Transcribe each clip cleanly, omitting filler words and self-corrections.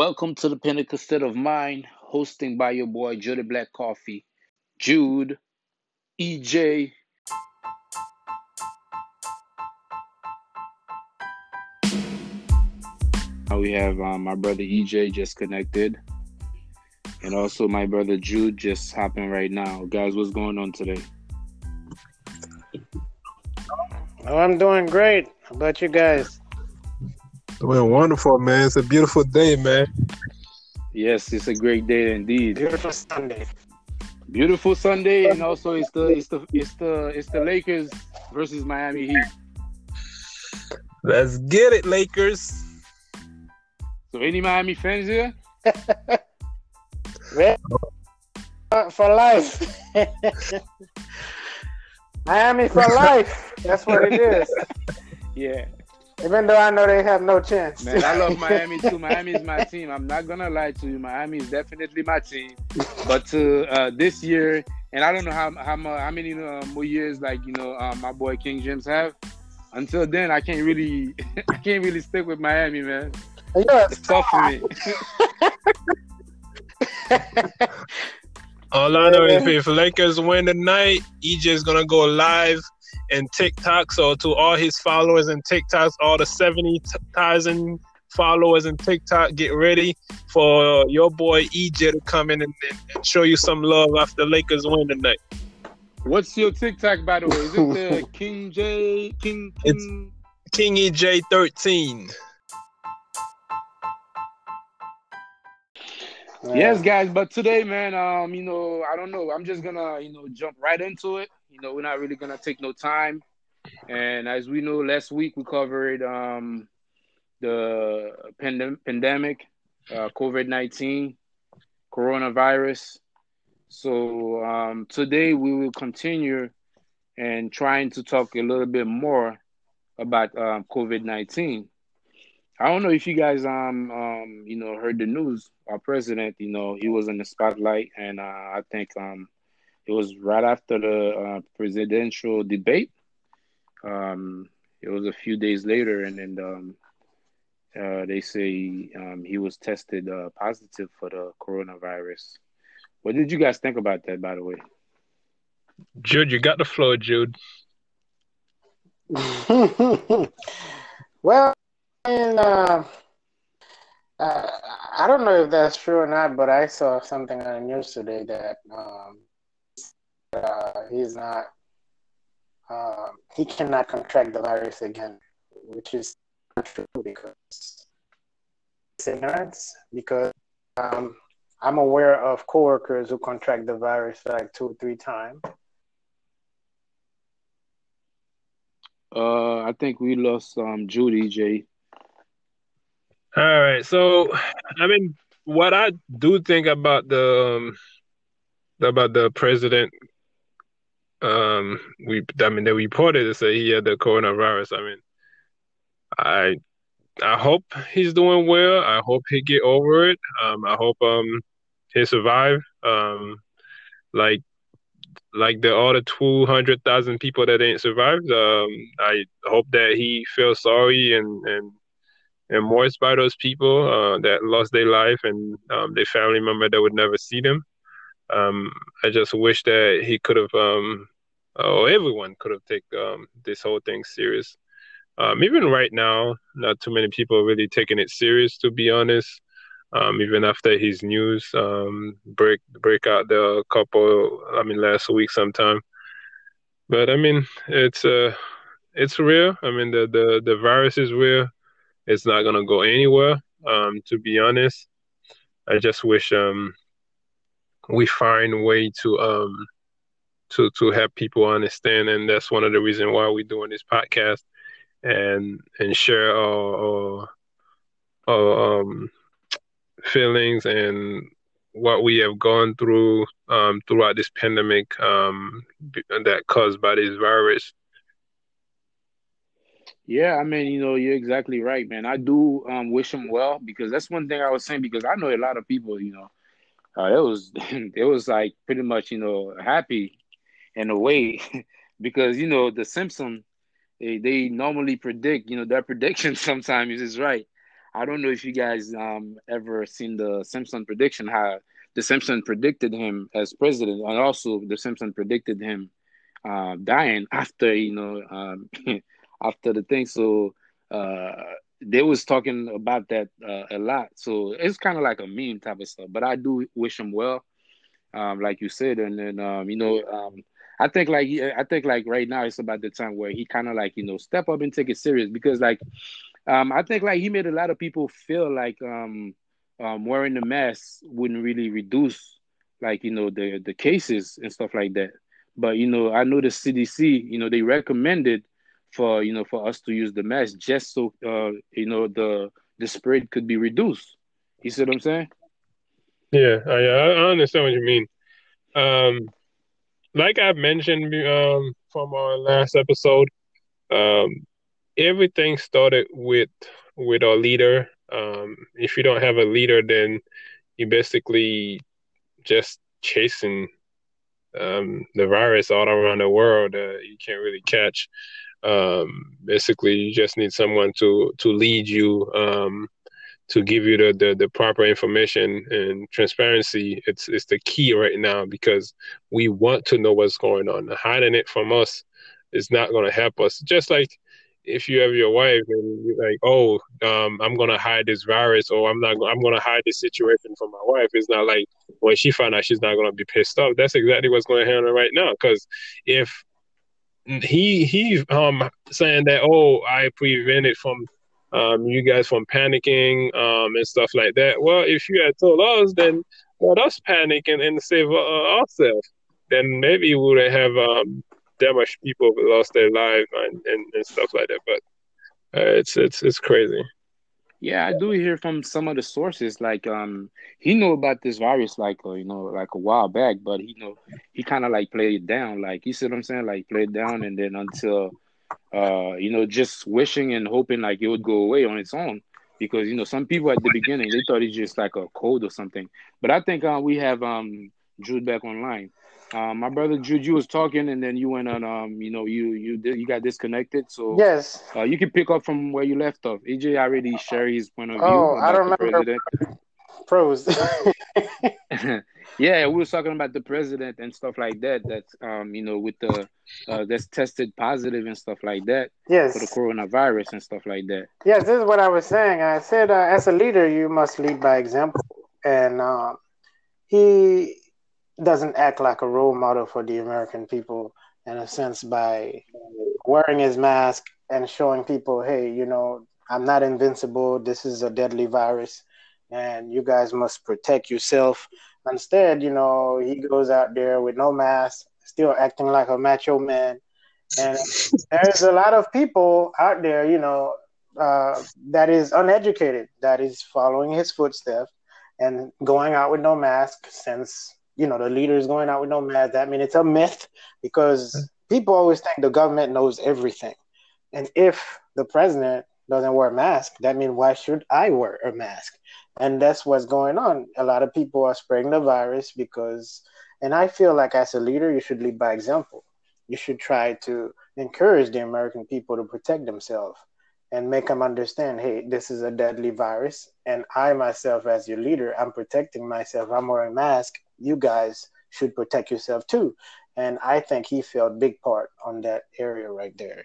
Welcome to the Pinnacle State of Mind, hosting by your boy Judy Black Coffee, Jude, EJ. Now we have my brother EJ just connected, and also my brother Jude just hopping right now. Guys, what's going on today? Oh, I'm doing great. How about you guys? Doing wonderful, man. It's a beautiful day, man. Yes, it's a great day indeed. Beautiful Sunday. Beautiful Sunday, and also it's the Lakers versus Miami Heat. Let's get it, Lakers. So, any Miami fans here? For life. Miami for life. That's what it is. Yeah. Even though I know they have no chance. Man, I love Miami too. Miami is my team. I'm not gonna lie to you. Miami is definitely my team. But this year, and I don't know how many more years my boy King James have. Until then, I can't really stick with Miami, man. It's tough for me. All I know is if Lakers win tonight, EJ's gonna go live and TikTok. So to all his followers and TikToks, all the 70,000 followers in TikTok, get ready for your boy EJ to come in and show you some love after Lakers win tonight. What's your TikTok, by the way? Is it the King? It's King EJ 13. Yes, guys, but today, man, I don't know. I'm just gonna, jump right into it. We're not really gonna take no time. And as we know, last week we covered the pandemic, COVID-19, coronavirus. So today we will continue and trying to talk a little bit more about COVID-19. I don't know if you guys heard the news. Our president, he was in the spotlight, and I think it was right after the presidential debate. It was a few days later, and then they say he was tested positive for the coronavirus. What did you guys think about that, by the way? Jude, you got the floor, Jude. Well, and I don't know if that's true or not, but I saw something on the news today that he's not, he cannot contract the virus again, which is not true because it's ignorance. Because I'm aware of coworkers who contract the virus like 2 or 3 times. I think we lost Jude, EJ. All right. So, I mean, what I do think about the president, they reported to say he had the coronavirus. I mean, I hope he's doing well. I hope he get over it. I hope he survive. Like the other 200,000 people that ain't survived. I hope that he feels sorry and moist by those people that lost their life and their family member that would never see them. I just wish that he could have, or everyone could have taken this whole thing serious. Even right now, not too many people are really taking it serious, to be honest. Even after his news break out there last week sometime. But I mean, it's real. I mean, the virus is real. It's not gonna go anywhere. To be honest, I just wish we find a way to help people understand, and that's one of the reasons why we're doing this podcast and share our feelings and what we have gone through throughout this pandemic that caused by this virus. Yeah, I mean, you're exactly right, man. I do wish him well because that's one thing I was saying because I know a lot of people, it was it was like pretty much, happy in a way because, the Simpsons, they normally predict, their prediction sometimes is right. I don't know if you guys ever seen the Simpson prediction, how the Simpson predicted him as president, and also the Simpson predicted him dying after after the thing. So uh, they was talking about that a lot. So it's kind of like a meme type of stuff. But I do wish him well, like you said, and then I think like right now it's about the time where he kind of like step up and take it serious because like I think like he made a lot of people feel like wearing the mask wouldn't really reduce like the cases and stuff like that. But I know the CDC, they recommended for for us to use the mask just so the spread could be reduced. You see what I'm saying? Yeah, I understand what you mean. Um, like I mentioned from our last episode, um, everything started with our leader. If you don't have a leader, then you basically just chasing the virus all around the world. You can't really catch. Basically, you just need someone to lead you, to give you the proper information and transparency. It's the key right now because we want to know what's going on. Hiding it from us is not going to help us. Just like if you have your wife and you're like, oh, I'm gonna hide this virus, or I'm gonna hide this situation from my wife. It's not like when she found out, she's not gonna be pissed off. That's exactly what's going to happen right now. Because if he saying that, oh, I prevented from you guys from panicking and stuff like that. Well, if you had told us, then let us panic and save ourselves. Then maybe we wouldn't have that much people lost their life and stuff like that. But it's crazy. Yeah, I do hear from some of the sources like he knew about this virus like like a while back, but he kind of like played it down, like you see what I'm saying, like played it down, and then until just wishing and hoping like it would go away on its own, because some people at the beginning they thought it's just like a cold or something. But I think we have Jude back online. My brother Jude, you was talking and then you went on you got disconnected, so Yes. you can pick up from where you left off. AJ already shared his point of view Oh, I about don't the remember president. pros. Yeah, we was talking about the president and stuff like that. That's with the that's tested positive and stuff like that for the Yes. coronavirus and stuff like that. Yes, this is what I was saying. I said, as a leader, you must lead by example. And he doesn't act like a role model for the American people in a sense by wearing his mask and showing people, hey, I'm not invincible. This is a deadly virus, and you guys must protect yourself. Instead, he goes out there with no mask, still acting like a macho man. And there's a lot of people out there, that is uneducated, that is following his footsteps and going out with no mask since the leader is going out with no mask. I mean, it's a myth because people always think the government knows everything. And if the president doesn't wear a mask, that means why should I wear a mask? And that's what's going on. A lot of people are spreading the virus and I feel like as a leader, you should lead by example. You should try to encourage the American people to protect themselves and make them understand, hey, this is a deadly virus. And I myself, as your leader, I'm protecting myself. I'm wearing a mask. You guys should protect yourself too. And I think he felt big part on that area right there.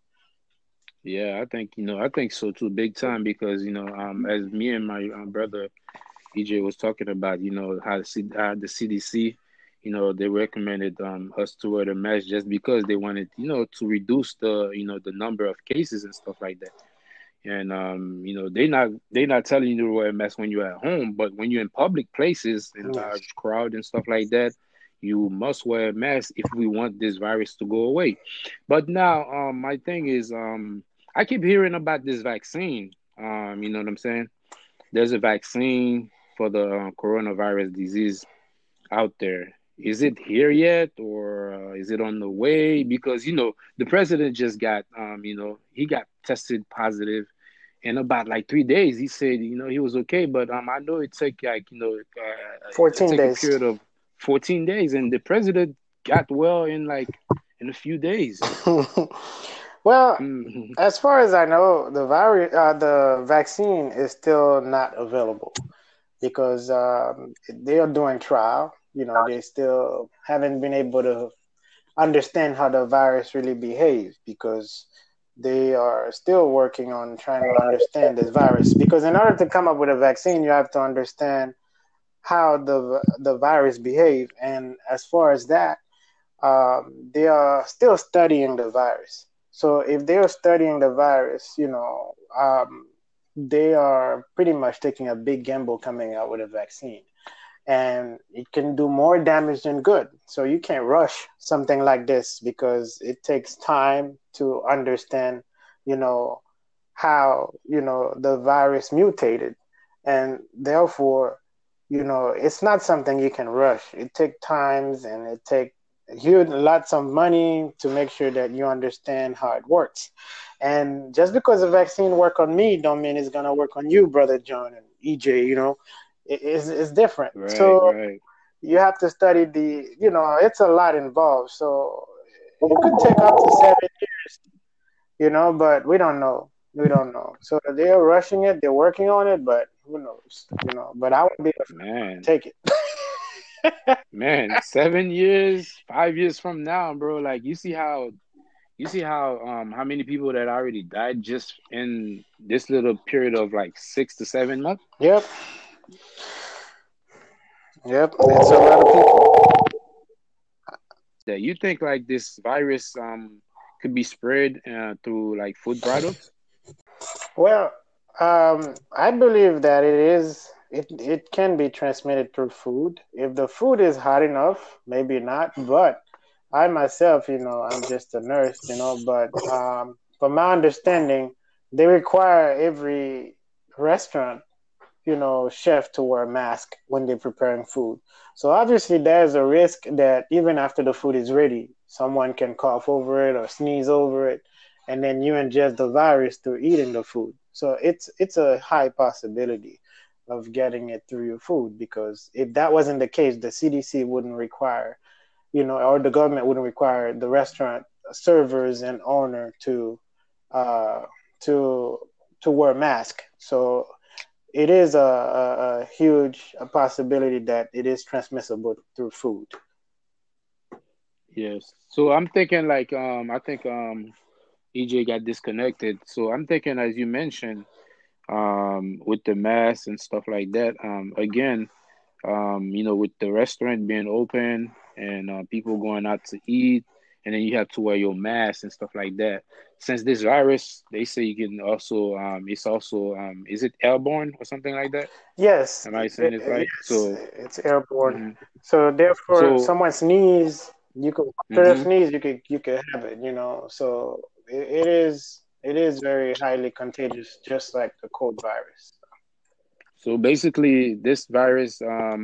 Yeah, I think so too, big time, because as me and my brother EJ was talking about, how the CDC, they recommended us to wear the mask just because they wanted, to reduce the number of cases and stuff like that. And they not telling you to wear a mask when you're at home, but when you're in public places in Yes. large crowd and stuff like that, you must wear a mask if we want this virus to go away. But now, my thing is, I keep hearing about this vaccine. You know what I'm saying? There's a vaccine for the coronavirus disease out there. Is it here yet, or is it on the way? Because the president just got, he got tested positive in about like 3 days. He said, he was okay, but I know it took like it 14 took a days. period of 14 days, and the president got well in a few days. Well, Mm, as far as I know, the vaccine is still not available because they are doing trial. You know, they still haven't been able to understand how the virus really behaves because they are still working on trying to understand this virus. Because in order to come up with a vaccine, you have to understand how the virus behave. And as far as that, they are still studying the virus. So if they are studying the virus, they are pretty much taking a big gamble coming out with a vaccine, and it can do more damage than good. So you can't rush something like this because it takes time to understand, you know, how the virus mutated, and therefore, it's not something you can rush. It takes times, and it takes huge lots of money to make sure that you understand how it works. And just because the vaccine work on me don't mean it's gonna work on you, brother John and EJ. It's different. right, So right. you have to study it's a lot involved. So it could take up to 7 years, but we don't know. We don't know. So they're rushing it, they're working on it, but who knows, but I would be the first one to Man, take it. man, 7 years, 5 years from now, bro. Like you see how many people that already died just in this little period of like 6 to 7 months. Yep, yep, it's a lot of people. That you think like this virus could be spread through like food products? Well, I believe that it can be transmitted through food. If the food is hot enough, maybe not. But I myself, I'm just a nurse, but from my understanding, they require every restaurant, chef to wear a mask when they're preparing food. So obviously there's a risk that even after the food is ready, someone can cough over it or sneeze over it, and then you ingest the virus through eating the food. So it's a high possibility of getting it through your food, because if that wasn't the case, the CDC wouldn't require, or the government wouldn't require the restaurant servers and owner uh, to to wear a mask. So it is a huge possibility that it is transmissible through food. Yes. So I'm thinking like I think EJ got disconnected. So I'm thinking as you mentioned with the mask and stuff like that. Again, with the restaurant being open and people going out to eat, and then you have to wear your mask and stuff like that. Since this virus, they say you can also, it's also, is it airborne or something like that? Yes, Am I saying it right? yes, So, it's airborne. mhm. So therefore, if so, someone sneeze, you could after the mhm. sneeze, you could have it. So it is very highly contagious, just like the cold virus. So basically, this virus,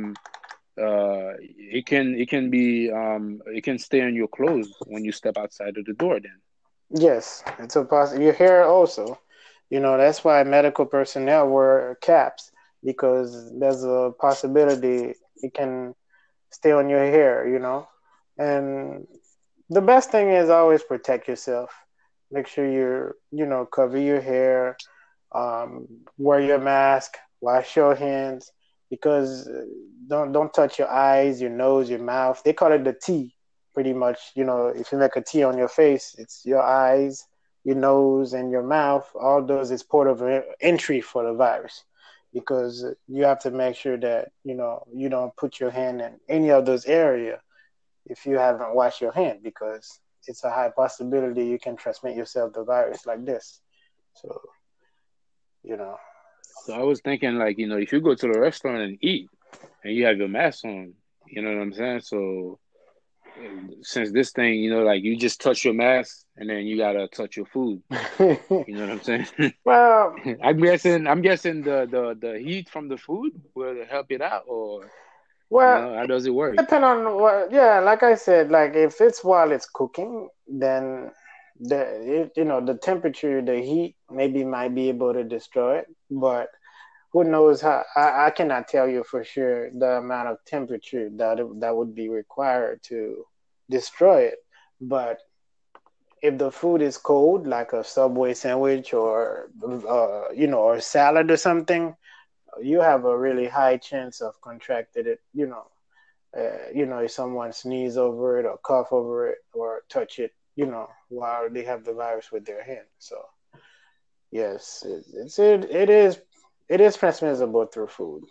it can stay on your clothes when you step outside of the door. Then. Yes, it's a Your hair also. That's why medical personnel wear caps, because there's a possibility it can stay on your hair. And the best thing is always protect yourself. Make sure cover your hair, wear your mask, wash your hands, because don't touch your eyes, your nose, your mouth. They call it the T, pretty much. If you make a T on your face, it's your eyes, your nose, and your mouth. All those is port of entry for the virus, because you have to make sure that you don't put your hand in any of those areas if you haven't washed your hand, because it's a high possibility you can transmit yourself the virus like this. So, you know. So I was thinking, like, if you go to the restaurant and eat, and you have your mask on, you know what I'm saying? So since this thing, like you just touch your mask and then you gotta touch your food. You know what I'm saying? Well, I'm guessing the heat from the food will help it out, or well, how does it work? depend on what. Yeah, like I said, like if it's while it's cooking, then the temperature, the heat, maybe might be able to destroy it. But who knows how? I cannot tell you for sure the amount of temperature that would be required to destroy it. But if the food is cold, like a Subway sandwich or or salad or something, you have a really high chance of contracting it. If someone sneeze over it or cough over it or touch it, while they have the virus with their hand. So yes, it is transmissible through food.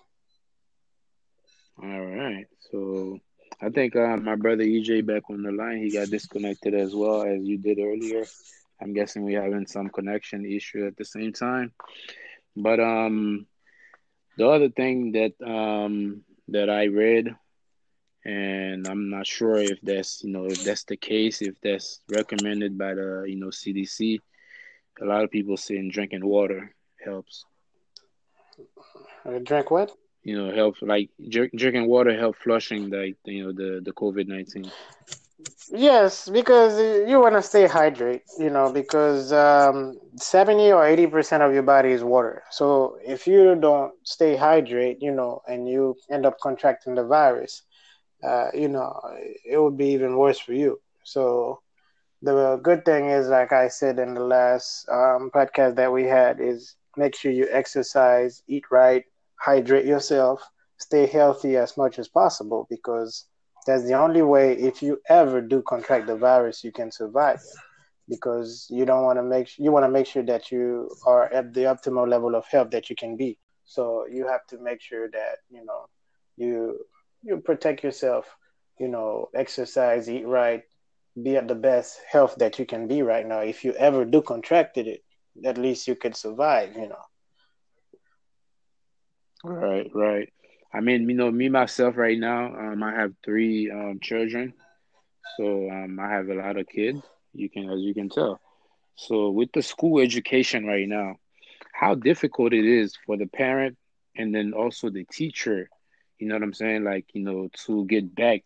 All right. So I think my brother EJ back on the line. He got disconnected as well as you did earlier. I'm guessing we having some connection issue at the same time. But the other thing that I read, and I'm not sure if that's the case, if that's recommended by the CDC. A lot of people saying drinking water helps. Drink what? Helps like drinking water help flushing the COVID-19. Yes, because you want to stay hydrated, because 70 or 80% of your body is water. So if you don't stay hydrated, and you end up contracting the virus, it would be even worse for you. So the good thing is, like I said in the last podcast that we had, is make sure you exercise, eat right, hydrate yourself, stay healthy as much as possible, because that's the only way, if you ever do contract the virus, you can survive. Because you want to make sure that you are at the optimal level of health that you can be. So you have to make sure that you you protect yourself, exercise, eat right, be at the best health that you can be right now. If you ever do contracted it, at least you could survive. Right, right. I mean, me myself right now, I have three children, so I have a lot of kids. As you can tell. So with the school education right now, how difficult it is for the parent and then also the teacher, you know what I'm saying? Like, to get back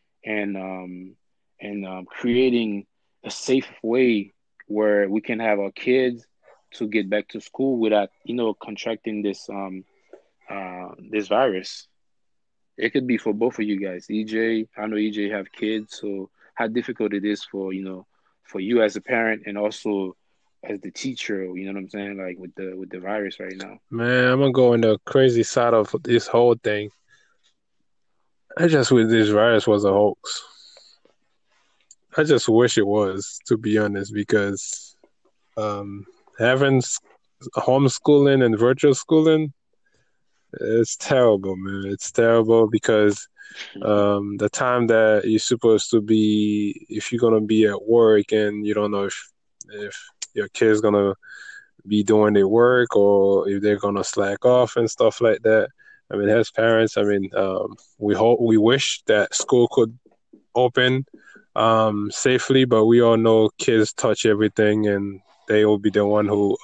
and creating a safe way where we can have our kids to get back to school without, contracting this virus. It could be for both of you guys. EJ, I know EJ have kids, so how difficult it is for you as a parent and also as the teacher, you know what I'm saying? Like with the virus right now. Man, I'm gonna go on the crazy side of this whole thing. I just wish this virus was a hoax. I just wish it was, to be honest, because um, having homeschooling and virtual schooling, it's terrible, man. It's terrible because the time that you're supposed to be, if you're gonna be at work and you don't know if your kid's gonna be doing their work or if they're gonna slack off and stuff like that. I mean, as parents, I mean, we wish that school could open safely, but we all know kids touch everything, and they will be the one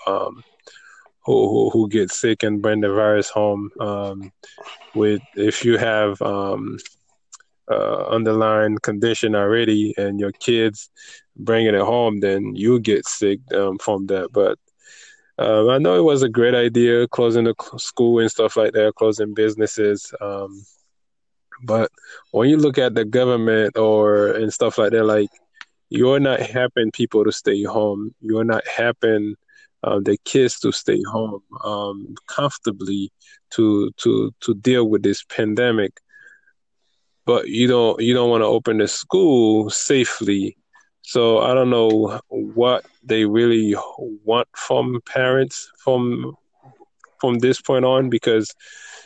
who get sick and bring the virus home. With if you have underlying condition already, and your kids bringing it home, then you get sick from that. But I know it was a great idea closing the school and stuff like that, closing businesses. But when you look at the government and stuff like that, like you're not helping people to stay home. You're not helping the kids to stay home comfortably to deal with this pandemic. But you don't want to open the school safely. So I don't know what they really want from parents from this point on, because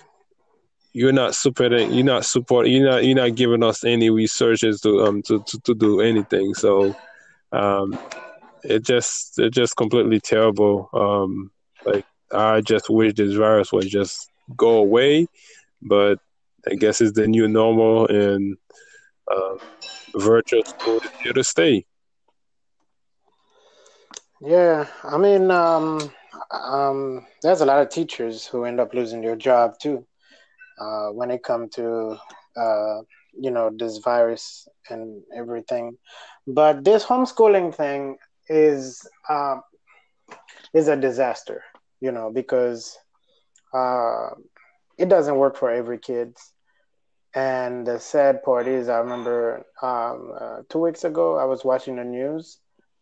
you're not giving us any researchers to do anything. So um, it's just completely terrible. Like I just wish this virus would just go away, but I guess it's the new normal, and um, virtual school is here to stay. Yeah, I mean, there's a lot of teachers who end up losing their job too, when it comes to uh, this virus and everything. But this homeschooling thing is um, is a disaster, because uh, it doesn't work for every kid. And the sad part is, I remember 2 weeks ago I was watching the news,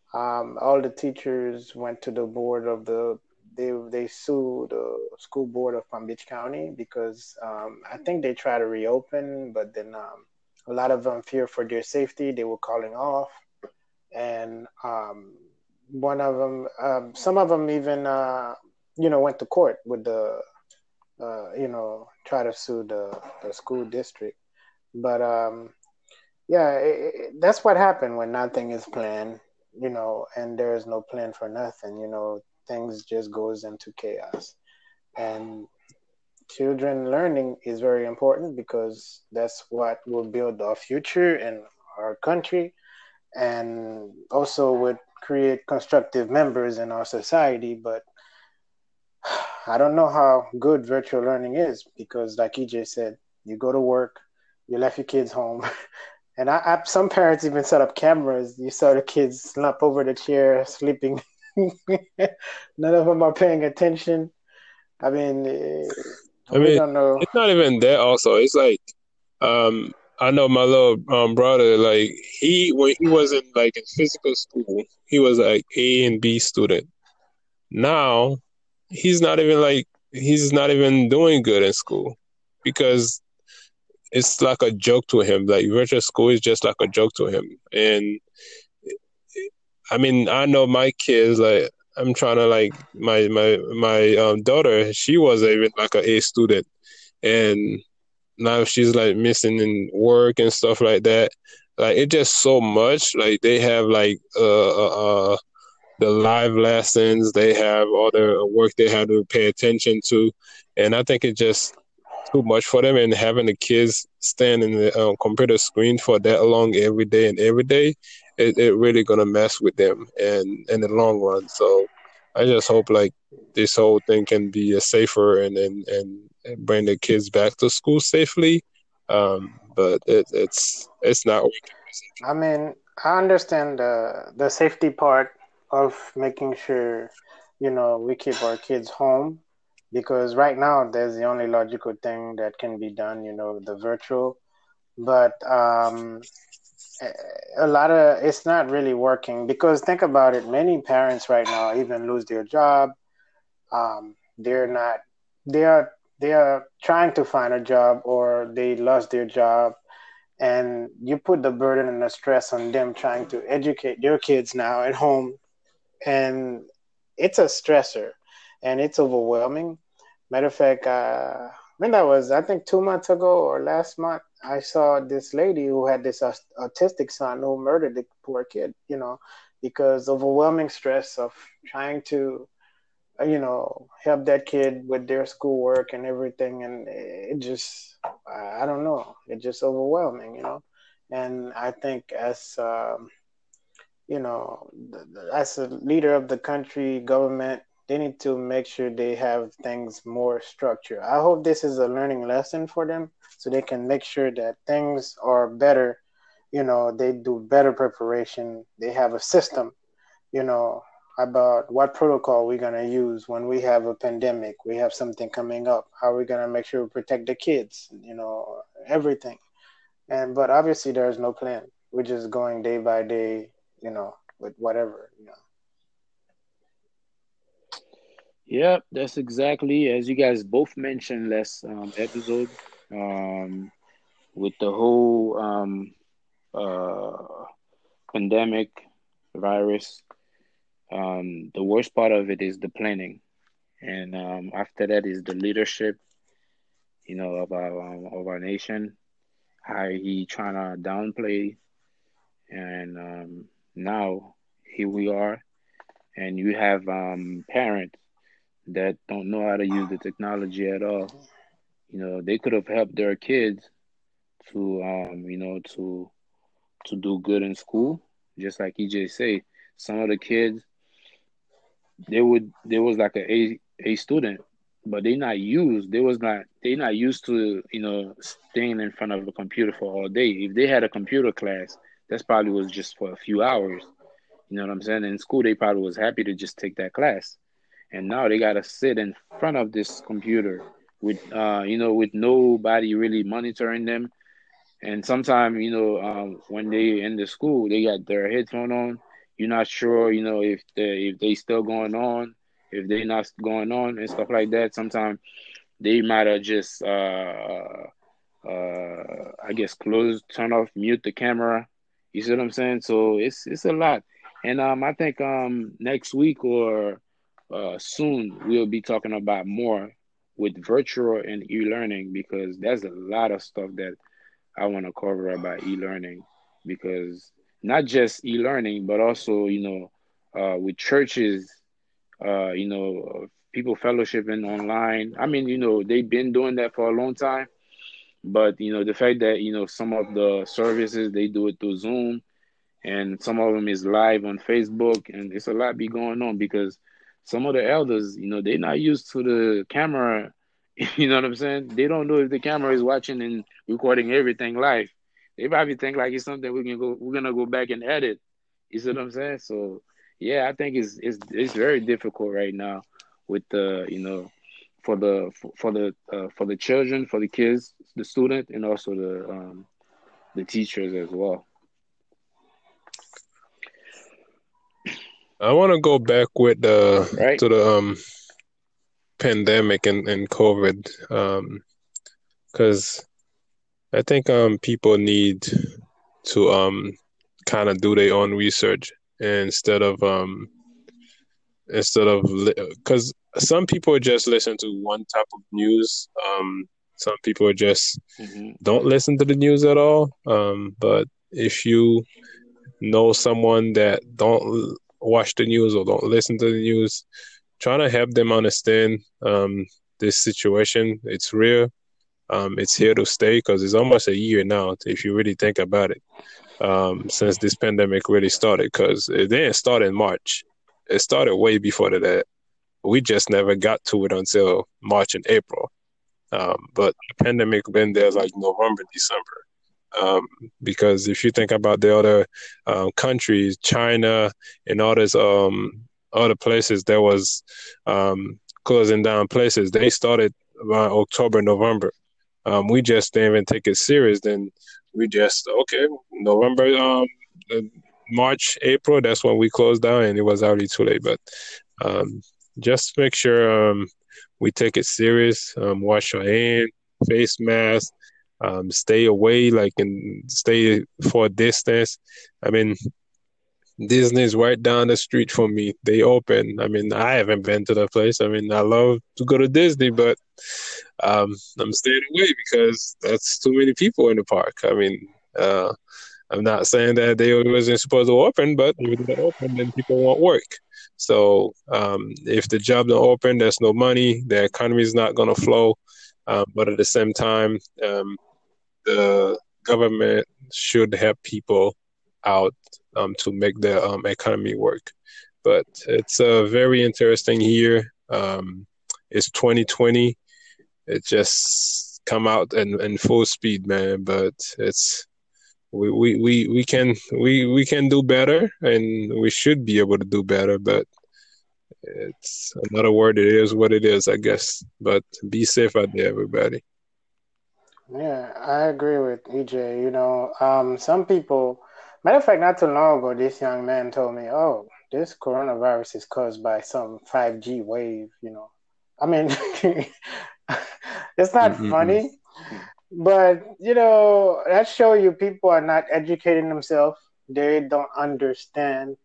All the teachers went to the board of the they sued the school board of Palm Beach County because I think they tried to reopen, but then a lot of them fear for their safety. They were calling off, and one of them, some of them even went to court with the try to sue the school district. But yeah, that's what happened when nothing is planned, and there is no plan for nothing. Things just goes into chaos. And children learning is very important because that's what will build our future and our country, and also would create constructive members in our society. But I don't know how good virtual learning is because, like EJ said, you go to work, you left your kids home, and some parents even set up cameras. You saw the kids slump over the chair, sleeping. None of them are paying attention. I mean, we don't know. It's not even that. Also, it's like, I know my little brother. Like when he was in physical school, he was like A and B student. Now he's not even doing good in school because it's like a joke to him. Like virtual school is just like a joke to him. And I mean, I know my kids. Like I'm trying to my daughter. She was even like an A student, and now she's like missing in work and stuff like that. Like it's just so much. Like they have the live lessons, they have all the work they have to pay attention to, and I think it's just too much for them. And having the kids stand in the computer screen for that long every day and every day, it really gonna mess with them and in the long run. So I just hope like this whole thing can be a safer and bring the kids back to school safely. But it's not working. I mean, I understand the safety part of making sure, we keep our kids home because right now there's the only logical thing that can be done, the virtual. But a lot of it's not really working because think about it, many parents right now even lose their job. They're not they are trying to find a job or they lost their job, and you put the burden and the stress on them trying to educate your kids now at home, and it's a stressor and it's overwhelming. Matter of fact, when that was, I think 2 months ago or last month, I saw this lady who had this autistic son who murdered the poor kid, because overwhelming stress of trying to help that kid with their schoolwork and everything, and it just, I don't know, it's just overwhelming, and I think as as a leader of the country, government, they need to make sure they have things more structured. I hope this is a learning lesson for them so they can make sure that things are better. They do better preparation. They have a system, you know, about what protocol we're going to use when we have a pandemic, we have something coming up, how we're going to make sure we protect the kids, everything. But obviously there's no plan. We're just going day by day, with whatever. Yeah, that's exactly as you guys both mentioned last episode. With the whole uh, pandemic virus, the worst part of it is the planning, and after that is the leadership, of our nation. How he trying to downplay, and now here we are, and you have parents that don't know how to use the technology at all. They could have helped their kids to to do good in school, just like EJ say. Some of the kids they was like a student, but they not used to staying in front of a computer for all day. If they had a computer class, that's probably was just for a few hours. You know what I'm saying? In school, they probably was happy to just take that class, and now they gotta sit in front of this computer with with nobody really monitoring them. And sometimes when they in the school, they got their headphone on. you're not sure, if they still going on, if they not going on and stuff like that. Sometimes they might have just I guess close, turn off, mute the camera. You see what I'm saying? So it's a lot. And I think next week or soon we'll be talking about more with virtual and e-learning, because there's a lot of stuff that I want to cover about e-learning, because not just e-learning but also with churches, people fellowshipping online. I mean, they've been doing that for a long time, but the fact that some of the services they do it through Zoom, and some of them is live on Facebook, and it's a lot be going on because some of the elders, they're not used to the camera. You know what I'm saying? They don't know if the camera is watching and recording everything live. They probably think like it's something we're gonna go back and edit. You see what I'm saying? So yeah, I think it's very difficult right now with the for the children, for the kids, the student, and also the teachers as well. I want to go back with Right? to the pandemic and COVID, because I think people need to kind of do their own research instead of because some people just listen to one type of news. Some people just Mm-hmm. don't listen to the news at all. But if you know someone that don't watch the news or don't listen to the news, trying to help them understand this situation. It's real. It's here to stay because it's almost a year now, if you really think about it, since this pandemic really started, because it didn't start in March. It started way before that. We just never got to it until March and April. But the pandemic been there like November, December. Because if you think about the other countries, China and others, other places that was closing down places, they started around October, November. We just didn't even take it serious. Then we just November, March, April. That's when we closed down, and it was already too late. But just make sure we take it serious. Wash your hand, face mask. Stay away, and stay for a distance. I mean, Disney's right down the street from me. They open. I mean, I haven't been to the place. I mean, I love to go to Disney, but I'm staying away because that's too many people in the park. I mean, I'm not saying that they wasn't supposed to open, but if they don't open, then people won't work. So if the job don't open, there's no money. The economy is not going to flow. But at the same time, the government should help people out to make the economy work. But it's a very interesting year. It's 2020. It just come out in full speed, man. But it's we can do better, and we should be able to do better. But it's another word. It is what it is, I guess. But be safe out there, everybody. Yeah, I agree with EJ. Some people, matter of fact, not too long ago, this young man told me, "Oh, this coronavirus is caused by some 5G wave." I mean, it's not Mm-mm-mm. funny, but that show you people are not educating themselves. They don't understand.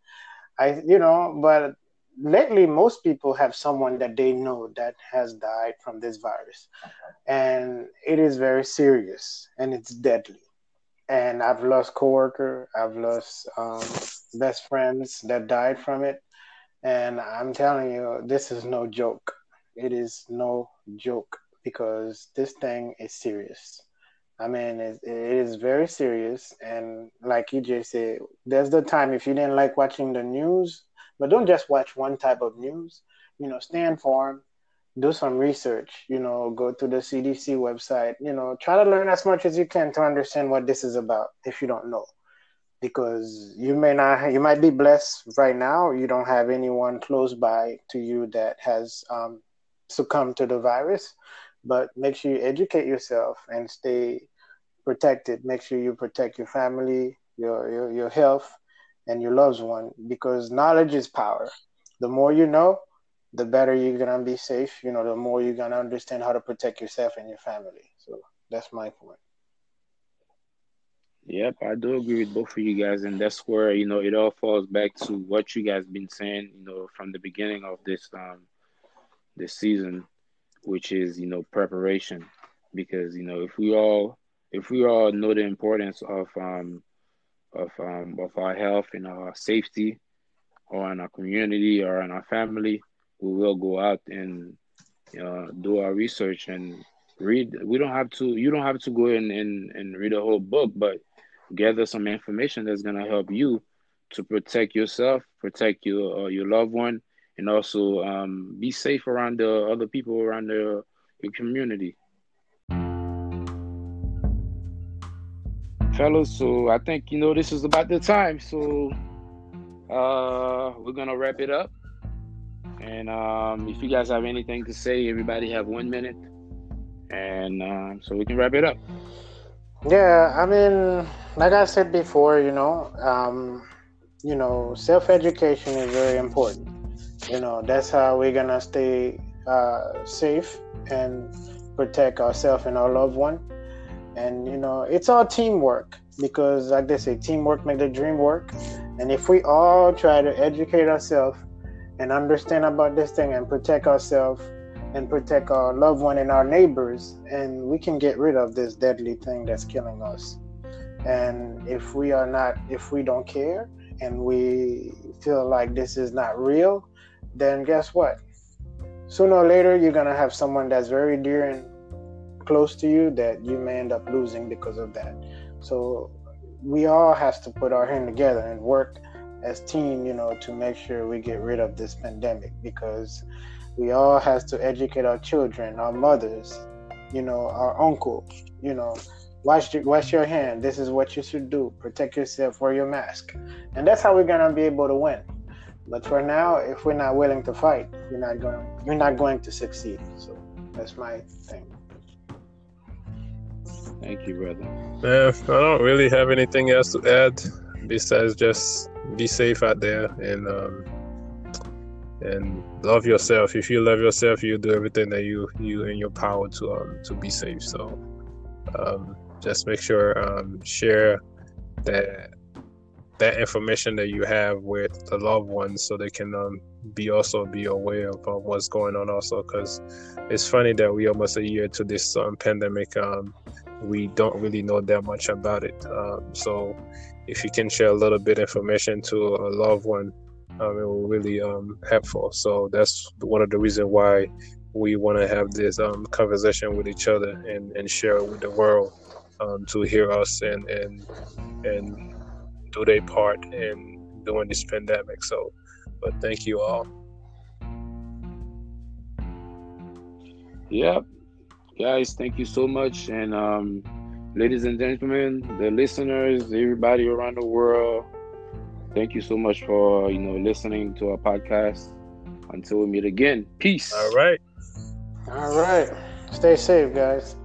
But lately, most people have someone that they know that has died from this virus, and it is very serious and it's deadly. And I've lost coworker, I've lost best friends that died from it, and I'm telling you, this is no joke. It is no joke because this thing is serious. I mean, it is very serious. And like EJ said, there's the time if you didn't like watching the news, but don't just watch one type of news. Stay informed, do some research, go to the CDC website, try to learn as much as you can to understand what this is about if you don't know. Because you might be blessed right now. You don't have anyone close by to you that has succumbed to the virus, but make sure you educate yourself and stay protected. Make sure you protect your family, your health, and your loved one, because knowledge is power. The more you know, the better you're gonna be safe. The more you're gonna understand how to protect yourself and your family. So that's my point. Yep, I do agree with both of you guys, and that's where it all falls back to what you guys been saying, from the beginning of this season, which is preparation, because if we all know the importance of our health and our safety, or in our community or in our family, we will go out and do our research and read. We don't have to. You don't have to go in and read a whole book, but gather some information that's gonna help you to protect yourself, protect your loved one, and also be safe around the other people around your community. Fellas, so I think this is about the time. So we're gonna wrap it up. And if you guys have anything to say, everybody have 1 minute, and so we can wrap it up. Yeah, I mean, like I said before, self-education is very important. That's how we're gonna stay safe and protect ourselves and our loved one. And it's all teamwork, because, like they say, teamwork make the dream work. And if we all try to educate ourselves and understand about this thing and protect ourselves and protect our loved one and our neighbors, and we can get rid of this deadly thing that's killing us. And if we don't care and we feel like this is not real, then guess what? Sooner or later, you're going to have someone that's very dear and close to you that you may end up losing because of that. So we all have to put our hand together and work as team, to make sure we get rid of this pandemic, because we all have to educate our children, our mothers, our uncle, wash your hand. This is what you should do. Protect yourself, wear your mask. And that's how we're going to be able to win. But for now, if we're not willing to fight, you're not going to succeed. So that's my thing. Thank you, brother. Yeah, I don't really have anything else to add besides just be safe out there and love yourself. If you love yourself, you do everything that you in your power to be safe. So just make sure share that information that you have with the loved ones, so they can be aware of what's going on also, because it's funny that we almost a year to this pandemic. We don't really know that much about it. So if you can share a little bit of information to a loved one, it will really helpful. So that's one of the reasons why we want to have this conversation with each other and share it with the world, to hear us and do their part in doing this pandemic. So, but thank you all. Yep. Guys, thank you so much. And ladies and gentlemen, the listeners, everybody around the world, thank you so much for listening to our podcast. Until we meet again, peace. All right. Stay safe, guys.